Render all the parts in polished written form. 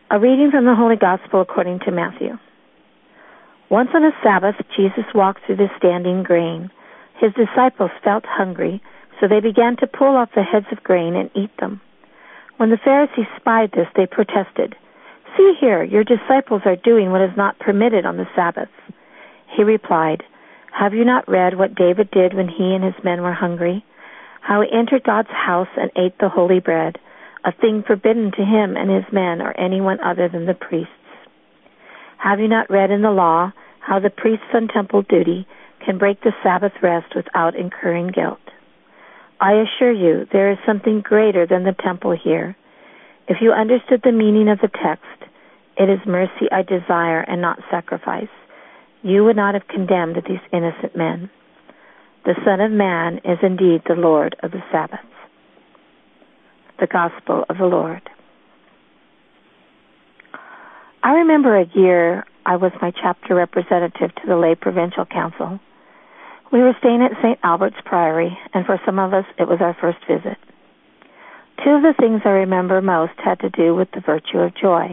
A reading from the Holy Gospel according to Matthew. Once on a Sabbath, Jesus walked through the standing grain. His disciples felt hungry, so they began to pull off the heads of grain and eat them. When the Pharisees spied this, they protested, "See here, your disciples are doing what is not permitted on the Sabbath." He replied, "Have you not read what David did when he and his men were hungry? How he entered God's house and ate the holy bread, a thing forbidden to him and his men or anyone other than the priests. Have you not read in the law how the priests on temple duty can break the Sabbath rest without incurring guilt? I assure you, there is something greater than the temple here. If you understood the meaning of the text, it is mercy I desire and not sacrifice, you would not have condemned these innocent men. The Son of Man is indeed the Lord of the Sabbath." The Gospel of the Lord. I remember a year I was my chapter representative to the Lay Provincial Council. We were staying at St. Albert's Priory, and for some of us it was our first visit. Two of the things I remember most had to do with the virtue of joy.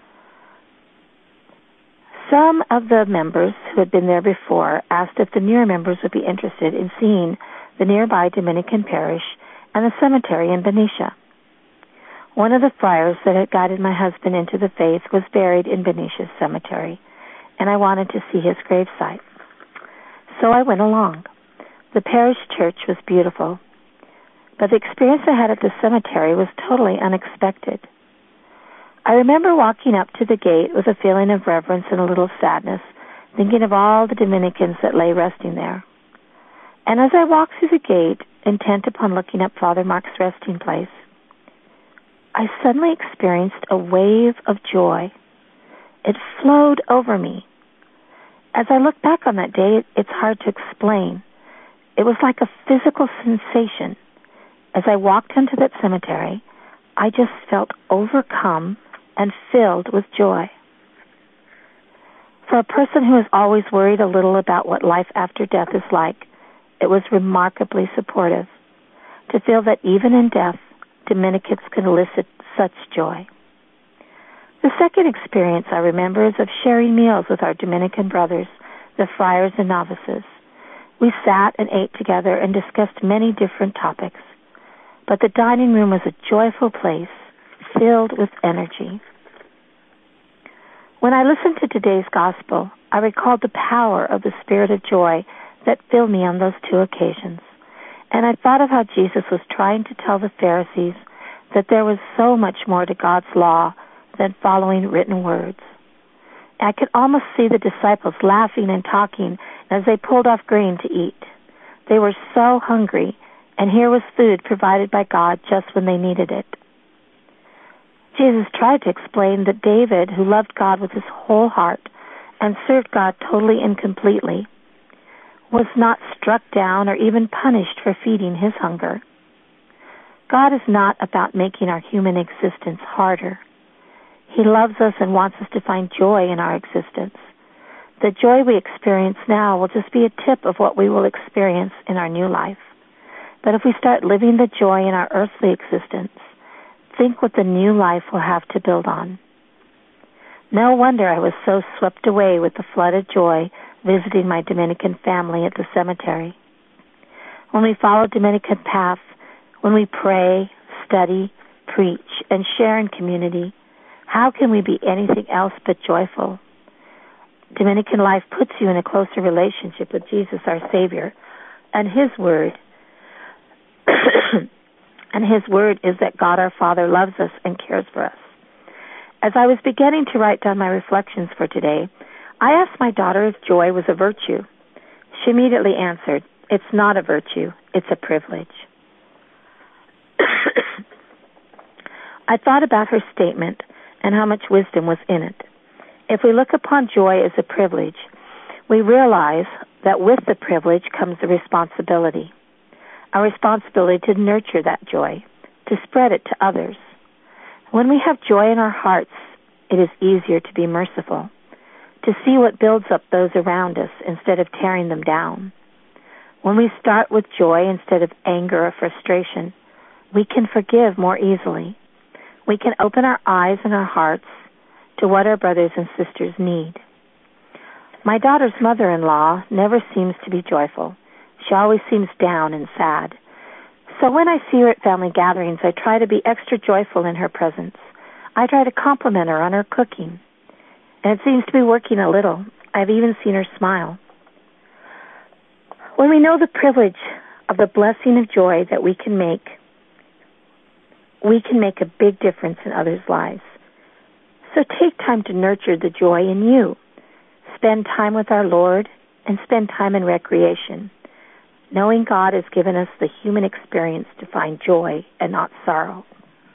Some of the members who had been there before asked if the newer members would be interested in seeing the nearby Dominican parish and the cemetery in Benicia. One of the friars that had guided my husband into the faith was buried in Benicia's cemetery, and I wanted to see his gravesite. So I went along. The parish church was beautiful, but the experience I had at the cemetery was totally unexpected. I remember walking up to the gate with a feeling of reverence and a little sadness, thinking of all the Dominicans that lay resting there. And as I walked through the gate, intent upon looking up Father Mark's resting place, I suddenly experienced a wave of joy. It flowed over me. As I look back on that day, it's hard to explain. It was like a physical sensation. As I walked into that cemetery, I just felt overcome and filled with joy. For a person who is always worried a little about what life after death is like, it was remarkably supportive to feel that even in death, Dominicans can elicit such joy. The second experience I remember is of sharing meals with our Dominican brothers, the friars and novices. We sat and ate together and discussed many different topics, but the dining room was a joyful place, filled with energy. When I listened to today's gospel, I recalled the power of the spirit of joy that filled me on those two occasions. And I thought of how Jesus was trying to tell the Pharisees that there was so much more to God's law than following written words. I could almost see the disciples laughing and talking as they pulled off grain to eat. They were so hungry, and here was food provided by God just when they needed it. Jesus tried to explain that David, who loved God with his whole heart and served God totally and completely, was not struck down or even punished for feeding his hunger. God is not about making our human existence harder. He loves us and wants us to find joy in our existence. The joy we experience now will just be a tip of what we will experience in our new life. But if we start living the joy in our earthly existence, think what the new life will have to build on. No wonder I was so swept away with the flood of joy visiting my Dominican family at the cemetery. When we follow Dominican path, when we pray, study, preach, and share in community, how can we be anything else but joyful? Dominican life puts you in a closer relationship with Jesus, our Savior, and His Word. And His Word is that God our Father loves us and cares for us. As I was beginning to write down my reflections for today, I asked my daughter if joy was a virtue. She immediately answered, "It's not a virtue, it's a privilege." I thought about her statement and how much wisdom was in it. If we look upon joy as a privilege, we realize that with the privilege comes the responsibility. Our responsibility to nurture that joy, to spread it to others. When we have joy in our hearts, it is easier to be merciful, to see what builds up those around us instead of tearing them down. When we start with joy instead of anger or frustration, we can forgive more easily. We can open our eyes and our hearts to what our brothers and sisters need. My daughter's mother-in-law never seems to be joyful. She always seems down and sad. So when I see her at family gatherings, I try to be extra joyful in her presence. I try to compliment her on her cooking. And it seems to be working a little. I've even seen her smile. When we know the privilege of the blessing of joy that we can make a big difference in others' lives. So take time to nurture the joy in you. Spend time with our Lord and spend time in recreation, knowing God has given us the human experience to find joy and not sorrow.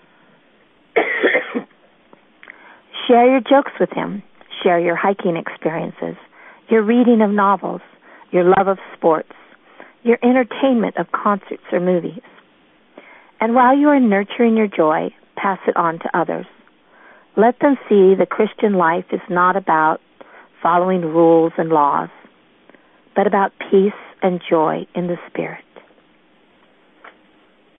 Share your jokes with Him. Share your hiking experiences, your reading of novels, your love of sports, your entertainment of concerts or movies. And while you are nurturing your joy, pass it on to others. Let them see the Christian life is not about following rules and laws, but about peace and joy in the Spirit.